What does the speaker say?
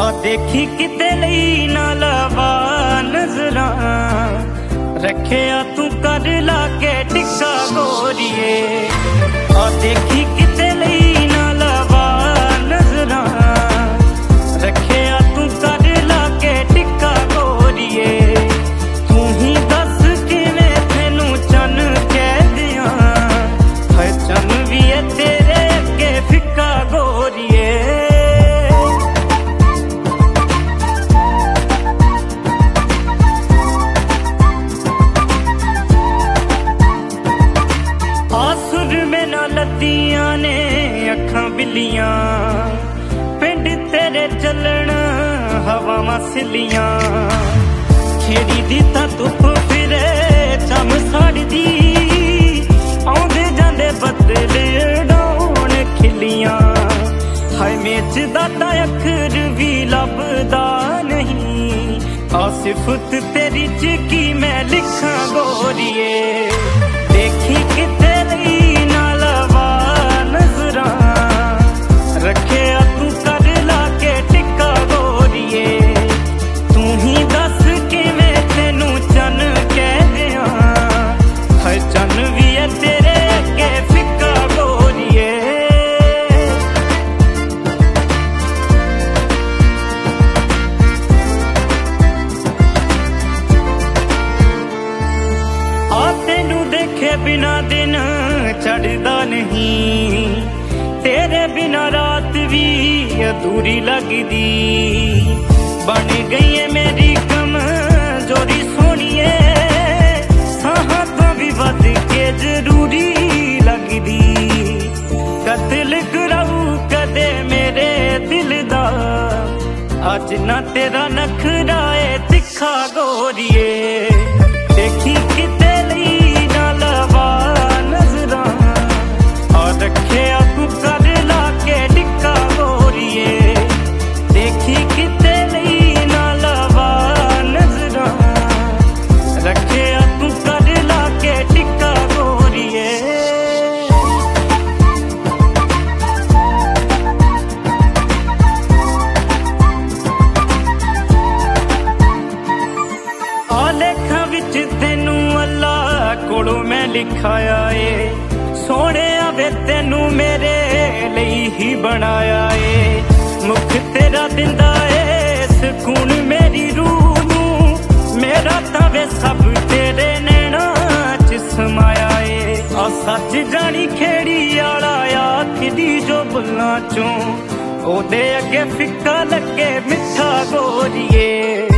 ਆ ਦੇਖੀ ਕਿਤੇ ਲਈ ਨਾ ਲਵਾ ਨਜ਼ਰਾਂ, ਰੱਖਿਆ ਤੂੰ ਕਰ ਲਾ ਕੇ ਟਿੱਕਾ ਗੋਰੀਏ। ਆ ਦੇਖੀ ਕਿਤੇ ਲਈ ਨਾ ਲਵਾ ਨਜ਼ਰਾਂ, ਰੱਖਿਆ ਤੂੰ ਕਰ ਲਾ ਕੇ ਟਿੱਕਾ ਗੋਰੀਏ। ਤੂੰ ਹੀ ਦੱਸ ਕਿਵੇਂ ਤੈਨੂੰ ਚੰਨ ਕਹਿ ਦਿਆਂ, ਹੈ ਚੰਨ ਵੀ ਏ ਤੇਰੇ ਅੱਗੇ ਫਿੱਕਾ ਗੋਰੀਏ। ਆਸੁਰ ਮੇ ਨਾ ਲੱਦੀਆਂ ਨੇ ਅੱਖਾਂ ਬਿੱਲੀਆਂ, ਪਿੰਡ ਤੇਰੇ ਚੱਲਣ ਹਵਾਵਾਂ ਸਿੱਲੀਆਂ। ਖੇੜੀ ਦੀ ਤਾਂ ਧੁੱਪ ਫਿਰੇ ਚਮ ਸਾੜਦੀ, ਆਉਂਦੇ ਜਾਂਦੇ ਬੱਦਲ ਉਡਾਉਣ ਖਿੱਲੀਆਂ। ਹਾਏ ਮੇਚ ਦਾ ਤਾਂ ਅੱਖਰ ਵੀ ਲੱਭਦਾ ਨਹੀਂ, ਆ ਸਿਫਤ ਤੇਰੀ ਚ ਕੀ ਮੈਂ ਲਿਖਾਂ ਗੋਰੀਏ। ਦੇਖੀ ਕਿਤੇ ਲਈ ਨਾ ਲਵਾ ਨਜ਼ਰਾਂ, ਰੱਖਿਆ ਤੂੰ ਕਰ ਲਾ ਕੇ ਟਿੱਕਾ ਗੋਰੀਏ। ਤੂੰ ਹੀ ਦੱਸ ਕਿਵੇਂ ਤੈਨੂੰ ਚੰਨ ਕਹਿ ਦਿਆਂ, ਹੈ ਚੰਨ ਵੀ ਏ ਤੇਰੇ ਅੱਗੇ ਫਿੱਕਾ ਗੋਰੀਏ। ਆ ਤੈਨੂੰ ਦੇਖੇ ਬਿਨਾ ਦਿਨ ਚੜ੍ਹਦਾ ਨਹੀਂ, ਤੇਰੇ ਬਿਨਾ ਰਾਤ ਵੀ ਅਧੂਰੀ ਲੱਗਦੀ। ਬਣ ਗਈ ਏ ਮੇਰੀ ਕਮਜ਼ੋਰੀ ਸੋਹਣੀਏ, ਸਾਹਾਂ ਤੋਂ ਵੀ ਵੱਧ ਕੇ ਜ਼ਰੂਰੀ ਲੱਗਦੀ। ਕਤਲ ਕਰਾਊ ਕਦੇ ਮੇਰੇ ਦਿਲ ਦਾ, ਅੱਜ ਨਾ ਤੇਰਾ ਨਖਰਾ ਏ ਤਿੱਖਾ ਗੋਰੀਏ। ਦੇਖੀ ਕਿਤੇ ਲਈ ਨਾ ਲਵਾ ਨਜ਼ਰਾਂ, ਆ ਰੱਖਿਆ ਤੂੰ ਕਰ ਲਾ ਕੇ ਟਿੱਕਾ ਗੋਰੀਏ। ਦੇਖੀ ਕਿਤੇ ਲਈ ਨਾ ਲਵਾ ਨਜ਼ਰਾਂ, ਰੱਖਿਆ ਤੂੰ ਕਰ ਲਾ ਕੇ ਟਿੱਕਾ ਗੋਰੀਏ। ਆ ਲੇਖਾਂ ਵਿੱਚ ਤੈਨੂੰ ਅੱਲਾ ਕੋਲੋਂ ਮੈਂ ਲਿਖਾਇਆ ਏ, ਸੋਹਣਿਆ ਵੇ ਤੈਨੂੰ ਮੇਰੇ ਲਈ ਹੀ ਬਣਾਇਆ ਏ। ਮੁਖ ਤੇਰਾ ਦਿੰਦਾ ਏ ਸਕੂਨ ਮੇਰੀ ਰੂਹ ਨੂੰ, ਮੇਰਾ ਤਾਂ ਵੇ ਸਭ ਤੇਰੇ ਨੈਣਾਂ ਚ ਸਮਾਇਆ ਏ। ਆ ਸੱਚ ਜਾਣੀ ਖੇੜੀ ਆਲਾ ਆਖਦੀ ਜੋ ਬੁੱਲਾਂ ਚੋਂ, ਉਹਦੇ ਅੱਗੇ ਫਿੱਕਾ ਲੱਗੇ ਮਿੱਠਾ ਗੋਰੀਏ।